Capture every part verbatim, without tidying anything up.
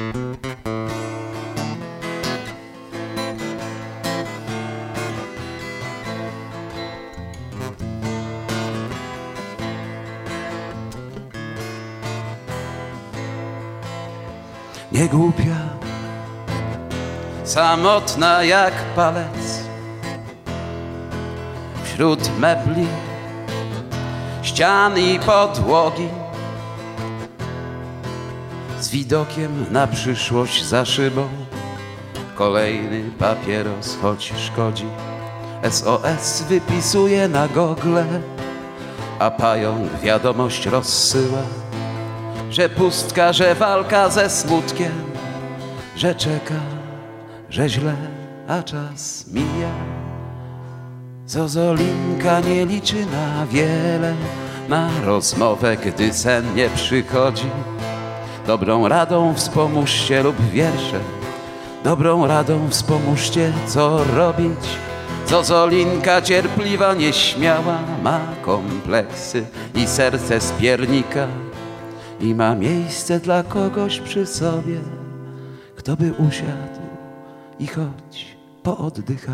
Nie głupia, samotna jak palec wśród mebli, ścian i podłogi, z widokiem na przyszłość za szybą. Kolejny papieros, choć szkodzi. S O S wypisuje na gogle, a pająk wiadomość rozsyła, że pustka, że walka ze smutkiem, że czeka, że źle, a czas mija. Zozolinka nie liczy na wiele, na rozmowę, gdy sen nie przychodzi. Dobrą radą wspomóżcie lub wierszem, dobrą radą wspomóżcie, co robić. Zozolinka cierpliwa, nieśmiała, ma kompleksy i serce z piernika. I ma miejsce dla kogoś przy sobie, kto by usiadł i choć pooddychał.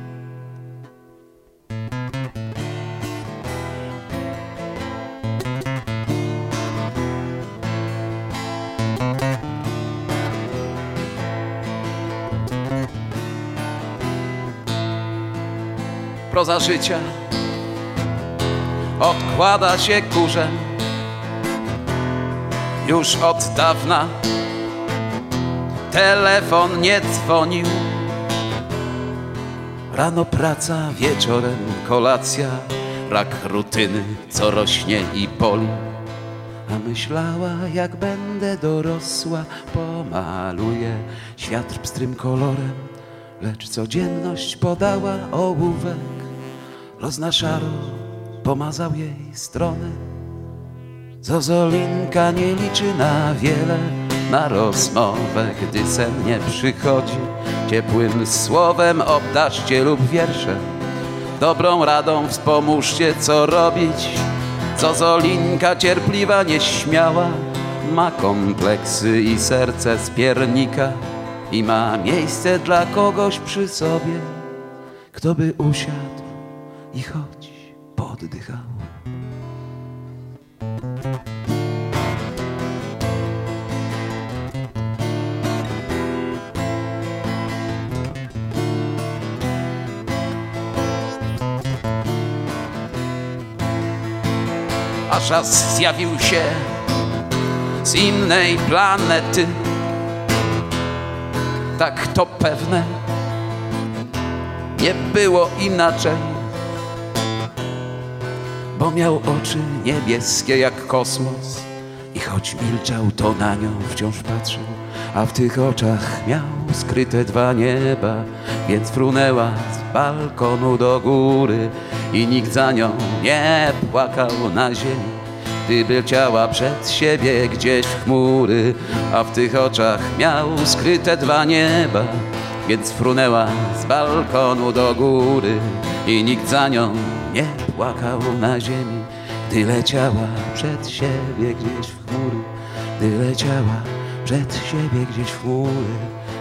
Proza życia odkłada się kurzem już od dawna. Telefon nie dzwonił, rano praca, wieczorem kolacja, rak rutyny, co rośnie i boli. A myślała, jak będę dorosła, pomaluję świat pstrym kolorem, lecz codzienność podała ołówek, los na szaro pomazał jej strony. Zozolinka nie liczy na wiele, na rozmowę, gdy sen nie przychodzi. Ciepłym słowem obdarzcie lub wierszem, dobrą radą wspomóżcie, co robić. Zozolinka cierpliwa, nieśmiała, ma kompleksy i serce z piernika. I ma miejsce dla kogoś przy sobie, kto by usiadł i choć pooddychał. Aż raz zjawił się z innej planety, tak to pewne, nie było inaczej, bo miał oczy niebieskie jak kosmos i choć milczał, to na nią wciąż patrzył, a w tych oczach miał skryte dwa nieba, więc frunęła z balkonu do góry i nikt za nią nie płakał na ziemi, gdy leciała przed siebie gdzieś w chmury. A w tych oczach miał skryte dwa nieba, więc frunęła z balkonu do góry i nikt za nią nie płakał na ziemi, gdy leciała przed siebie gdzieś w chmury, gdy leciała przed siebie gdzieś w chmury.